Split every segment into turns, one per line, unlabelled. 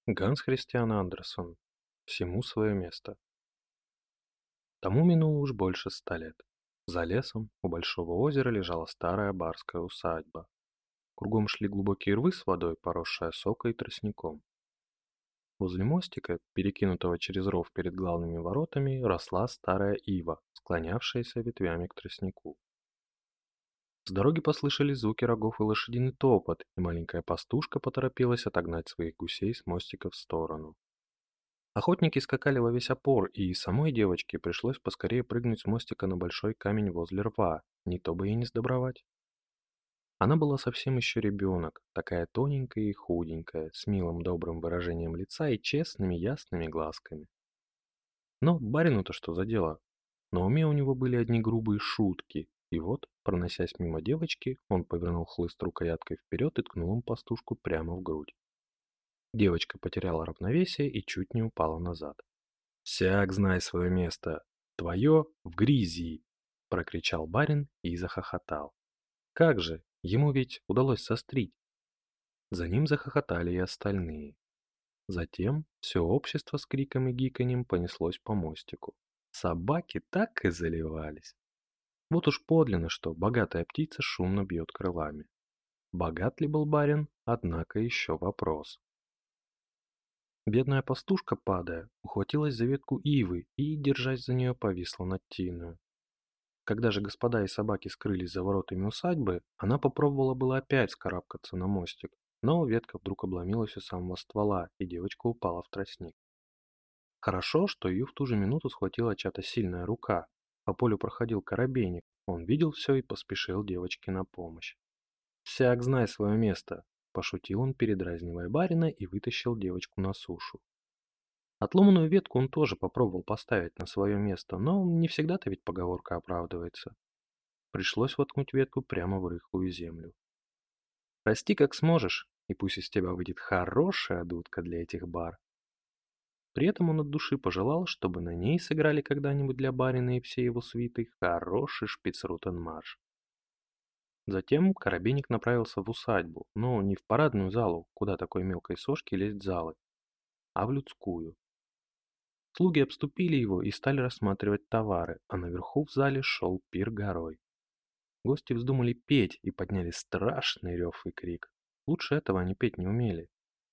Ганс Христиан Андерсон. Всему свое место. Тому минуло уж больше 100 лет. За лесом у большого озера лежала старая барская усадьба. Кругом шли глубокие рвы с водой, поросшая сокой и тростником. Возле мостика, перекинутого через ров перед главными воротами, росла старая ива, склонявшаяся ветвями к тростнику. С дороги послышались звуки рогов и лошадиный топот, и маленькая пастушка поторопилась отогнать своих гусей с мостика в сторону. Охотники скакали во весь опор, и самой девочке пришлось поскорее прыгнуть с мостика на большой камень возле рва, не то бы и не сдобровать. Она была совсем еще ребенок, такая тоненькая и худенькая, с милым добрым выражением лица и честными ясными глазками. Но барину-то что за дело? На уме у него были одни грубые шутки, и вот, проносясь мимо девочки, он повернул хлыст рукояткой вперед и ткнул им пастушку прямо в грудь. Девочка потеряла равновесие и чуть не упала назад. «Всяк знай свое место! Твое в грязи!» — прокричал барин и захохотал. «Как же! Ему ведь удалось сострить!» За ним захохотали и остальные. Затем все общество с криком и гиканьем понеслось по мостику. Собаки так и заливались. Вот уж подлинно, что богатая птица шумно бьет крылами. Богат ли был барин, однако еще вопрос. Бедная пастушка, падая, ухватилась за ветку ивы и, держась за нее, повисла над тиною. Когда же господа и собаки скрылись за воротами усадьбы, она попробовала было опять скарабкаться на мостик, но ветка вдруг обломилась у самого ствола, и девочка упала в тростник. Хорошо, что ее в ту же минуту схватила чья-то сильная рука. По полю проходил коробейник, он видел все и поспешил девочке на помощь. «Всяк знай свое место», — пошутил он, передразнивая барина, и вытащил девочку на сушу. Отломанную ветку он тоже попробовал поставить на свое место, но не всегда-то ведь поговорка оправдывается. Пришлось воткнуть ветку прямо в рыхлую землю. Расти как сможешь, и пусть из тебя выйдет хорошая дудка для этих бар. При этом он от души пожелал, чтобы на ней сыграли когда-нибудь для барина и всей его свиты хороший шпицрутен-марш. Затем Коробейник направился в усадьбу, но не в парадную залу, куда такой мелкой сошке лезть залы, а в людскую. Слуги обступили его и стали рассматривать товары, а наверху в зале шел пир горой. Гости вздумали петь и подняли страшный рев и крик. Лучше этого они петь не умели.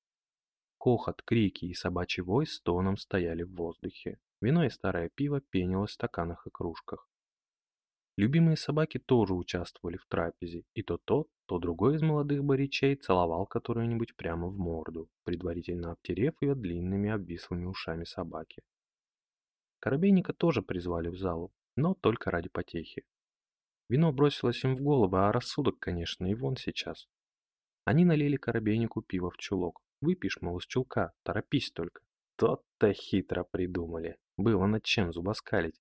Хохот, крики и собачий вой с тоном стояли в воздухе. Вино и старое пиво пенилось в стаканах и кружках. Любимые собаки тоже участвовали в трапезе, и то тот, то другой из молодых баричей целовал которую-нибудь прямо в морду, предварительно обтерев ее длинными обвислыми ушами собаки. Коробейника тоже призвали в залу, но только ради потехи. Вино бросилось им в голову, а рассудок, конечно, и вон сейчас. Они налили Коробейнику пиво в чулок. Выпьешь, мол, из чулка, торопись только. То-то хитро придумали. Было над чем зубоскалить.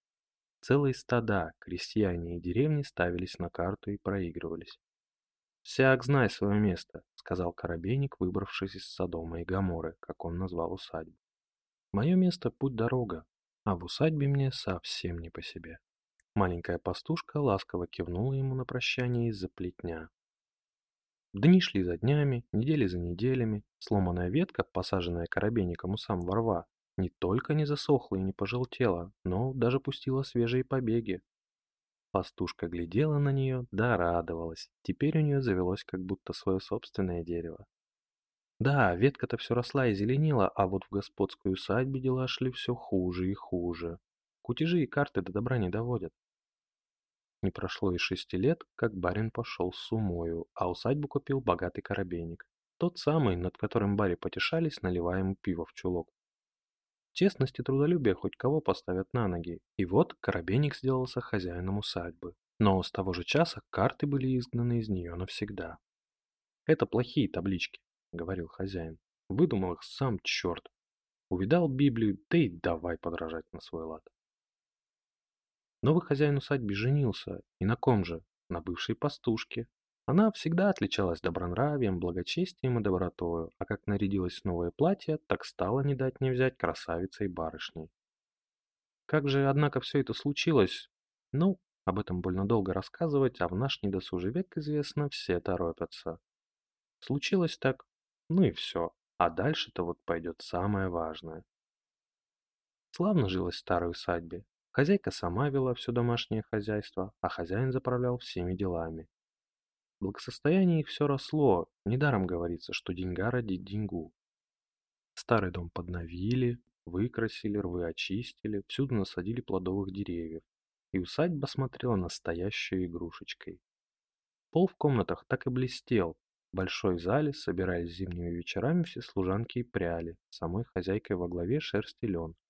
Целые стада, крестьяне и деревни ставились на карту и проигрывались. «Всяк знай свое место», — сказал Коробейник, выбравшись из Содома и Гоморры, как он назвал усадьбу. «Мое место — путь-дорога, а в усадьбе мне совсем не по себе». Маленькая пастушка ласково кивнула ему на прощание из-за плетня. Дни шли за днями, недели за неделями. Сломанная ветка, посаженная коробейником у самого рва, не только не засохла и не пожелтела, но даже пустила свежие побеги. Пастушка глядела на нее, да радовалась. Теперь у нее завелось как будто свое собственное дерево. Да, ветка-то все росла и зеленела, а вот в господской усадьбе дела шли все хуже и хуже. Кутежи и карты до добра не доводят. Не прошло и 6 лет, как барин пошел с умою, а усадьбу купил богатый коробейник. Тот самый, над которым бари потешались, наливая ему пиво в чулок. Честность и трудолюбие хоть кого поставят на ноги, и вот коробейник сделался хозяином усадьбы. Но с того же часа карты были изгнаны из нее навсегда. «Это плохие таблички», — говорил хозяин. «Выдумал их сам черт. Увидал Библию, да и давай подражать на свой лад». Новый хозяин усадьбы женился, и на ком же? На бывшей пастушке. Она всегда отличалась добронравием, благочестием и добротою, а как нарядилась в новое платье, так стала не дать не взять красавицей барышней. Как же, однако, все это случилось? Ну, об этом больно долго рассказывать, а в наш недосужий век, известно, все торопятся. Случилось так, ну и все. А дальше-то вот пойдет самое важное. Славно жилось в старой усадьбе. Хозяйка сама вела все домашнее хозяйство, а хозяин заправлял всеми делами. Благосостояние их все росло, недаром говорится, что деньга родит деньгу. Старый дом подновили, выкрасили, рвы очистили, всюду насадили плодовых деревьев, и усадьба смотрела настоящей игрушечкой. Пол в комнатах так и блестел. В большой зале собирались зимними вечерами все служанки и пряли, самой хозяйкой во главе шерсть и лен.